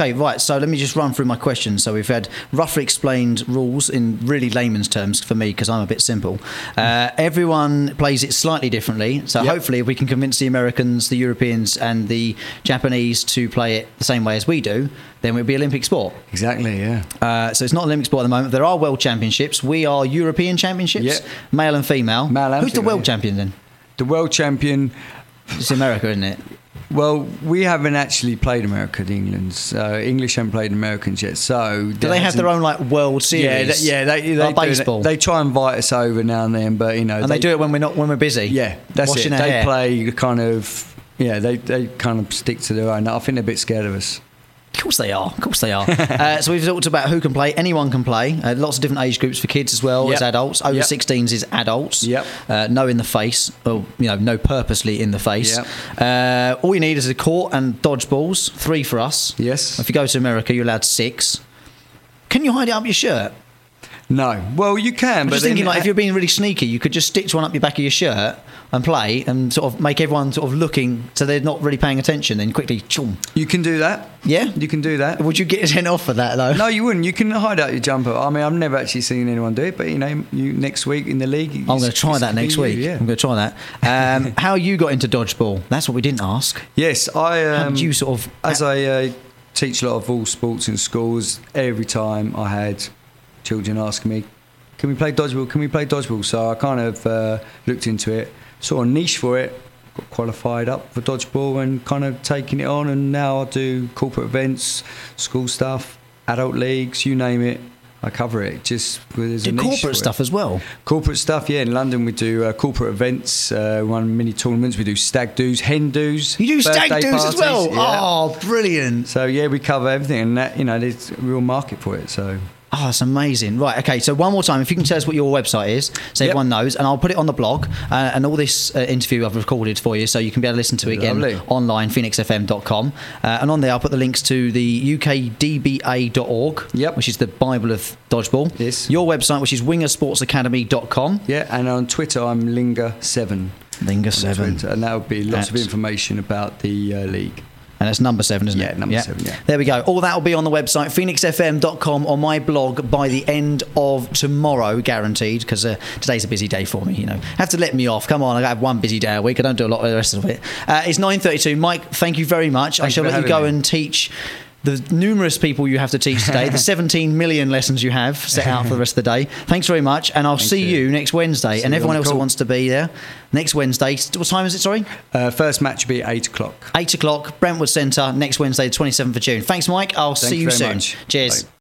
Okay, right. So let me just run through my questions. So we've had roughly explained rules in really layman's terms for me because I'm a bit simple. Everyone plays it slightly differently. So hopefully if we can convince the Americans, the Europeans and the Japanese to play it the same way as we do, then it would be Olympic sport. Exactly, yeah. So it's not Olympic sport at the moment. There are world championships. We are European championships, male and female. Who's the world champion then? The world champion... It's America, isn't it? Well, we haven't actually played America, the England. English haven't played Americans yet. So do they have their own like World Series? They like baseball. They try and invite us over now and then, but and they do it when we're busy. Yeah, that's washing it. They hair. Play kind of. Yeah, they kind of stick to their own. I think they're a bit scared of us. Of course they are. So we've talked about who can play. Anyone can play. Lots of different age groups for kids as well as adults. Over 16s is adults. No in the face, or no purposely in the face. All you need is a court and dodgeballs. 3 for us. Yes. If you go to America, you're allowed 6. Can you hide it up your shirt? No. Well, you can. But just thinking, if you're being really sneaky, you could just stitch one up your back of your shirt and play and sort of make everyone sort of looking so they're not really paying attention. Then quickly, choom. You can do that. Yeah, you can do that. Would you get sent off for that though? No, you wouldn't. You can hide out your jumper. I mean, I've never actually seen anyone do it, but you next week in the league, I'm going to try that next week. I'm going to try that. How you got into dodgeball? That's what we didn't ask. Yes, How did you sort of? As I teach a lot of all sports in schools, every time I had children asking me, "Can we play dodgeball? Can we play dodgeball?" So I kind of looked into it, saw a niche for it, got qualified up for dodgeball and kind of taking it on, and now I do corporate events, school stuff, adult leagues, you name it. I cover it. Just there's a niche corporate stuff as well. Corporate stuff, yeah. In London, we do corporate events. Run mini tournaments. We do stag do's, hen do's. You do stag do's parties, as well. Yeah. Oh, brilliant! So yeah, we cover everything, and that there's a real market for it. So. Oh, that's amazing. Right, okay, so one more time, if you can tell us what your website is, so everyone knows, and I'll put it on the blog, and all this interview I've recorded for you, so you can be able to listen to it again online, phoenixfm.com. And on there, I'll put the links to the ukdba.org, which is the Bible of Dodgeball. Yes. Your website, which is wingersportsacademy.com. Yeah, and on Twitter, I'm Linger7. Linger7. And that would be lots of information about the league. And it's number 7, isn't it? Yeah, number 7, yeah. There we go. All that will be on the website, phoenixfm.com, on my blog by the end of tomorrow, guaranteed, because today's a busy day for me, Have to let me off. Come on, I have one busy day a week. I don't do a lot of the rest of it. It's 9:32. Mike, thank you very much. I shall let you go and teach the numerous people you have to teach today, the 17 million lessons you have set out for the rest of the day. Thanks very much, and I'll see you next Wednesday. And everyone else who wants to be there, next Wednesday. What time is it, sorry? First match will be at 8 o'clock. 8 o'clock, Brentwood Centre, next Wednesday, the 27th of June. Thanks, Mike. I'll see you soon. Much. Cheers. Bye.